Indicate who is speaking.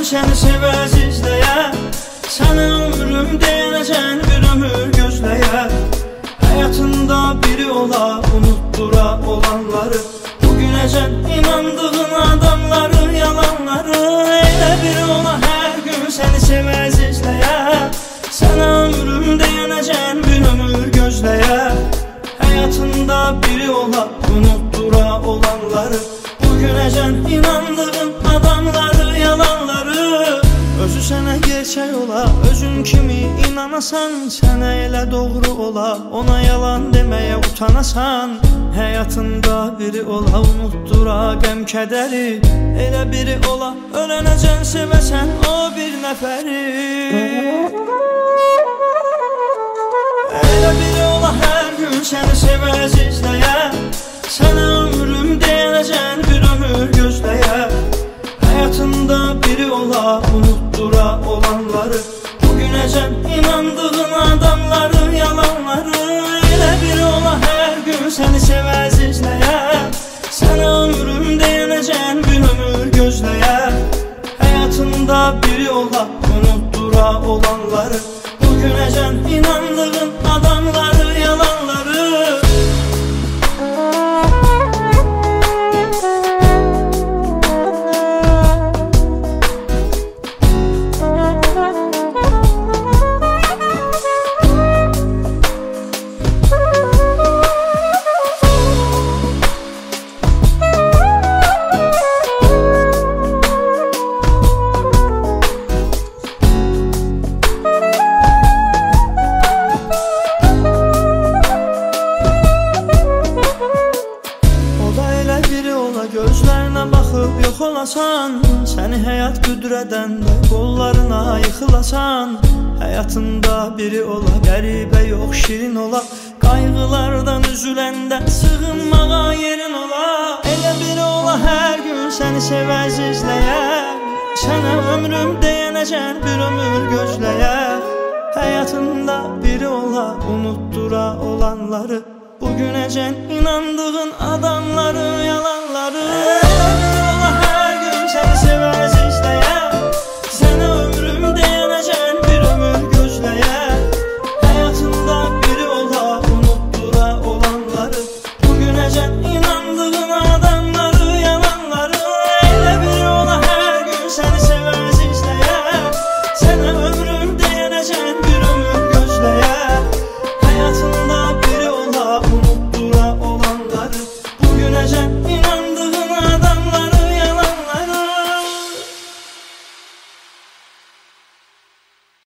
Speaker 1: səni sevəz izləyər. Sənə ömrüm deyənəcən bir ömür gözləyər. Həyatında biri ola, unutdura olanları, bugünəcən inandığın adamları, yalanları. Elə biri ola hər gün səni sevəz izləyər. Sənə ömrüm deyənəcən bir ömür gözləyər. Həyatında biri ola, unutdura olanları, bugünəcən inandığın adamları, yalanları. Özü sənə gerçək ola, özün kimi inanasan. Sənə elə doğru ola, ona yalan deməyə utanasan. Həyatında biri ola, unutdura qəm kədəri. Elə biri ola, ölənəcən sevəsən o bir nəfəri. Elə biri ola hər gün səni sevəz izləyər. Sənə ömrüm deyənəcən bir ömür gözləyər. Həyatında biri ola, unutdura olanları, bugünəcən inandığın adamları, yalanları. Elə biri ola hər gün səni sevəz izləyər. Sənə ömrüm deyənəcən bir ömür gözləyər. Həyatında biri ola, unutdura olanları, bugünəcən inandığın adamları, yalanları. Gözlərinə baxıb yox olasan, səni həyat qüdrədəndə qollarına yıxılasan. Həyatında biri ola, qəribə yox şirin ola, qayğılardan üzüləndə sığınmağa yerin ola. Elə biri ola hər gün səni sevəz izləyər. Sənə ömrüm deyənəcən bir ömür gözləyər. Həyatında biri ola, unutdura olanları, bugünəcən inandığın adamları, yalanları.